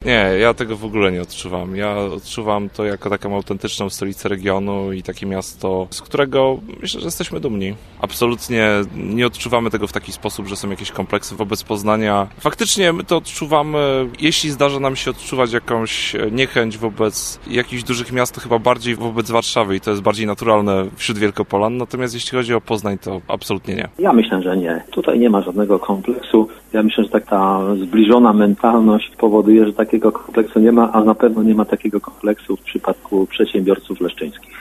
Nie, ja tego w ogóle nie odczuwam. Ja odczuwam to jako taką autentyczną stolicę regionu i takie miasto, z którego myślę, że jesteśmy dumni. Absolutnie nie odczuwamy tego w taki sposób, że są jakieś kompleksy wobec Poznania. Faktycznie my to odczuwamy, jeśli zdarza nam się odczuwać jakąś niechęć wobec jakichś dużych miast, to chyba bardziej wobec Warszawy i to jest bardziej naturalne wśród Wielkopolan. Natomiast jeśli chodzi o Poznań, to absolutnie nie. Ja myślę, że nie. Tutaj nie ma żadnego kompleksu. Ja myślę, że ta zbliżona mentalność powoduje, że takiego kompleksu nie ma, a na pewno nie ma takiego kompleksu w przypadku przedsiębiorców leszczyńskich.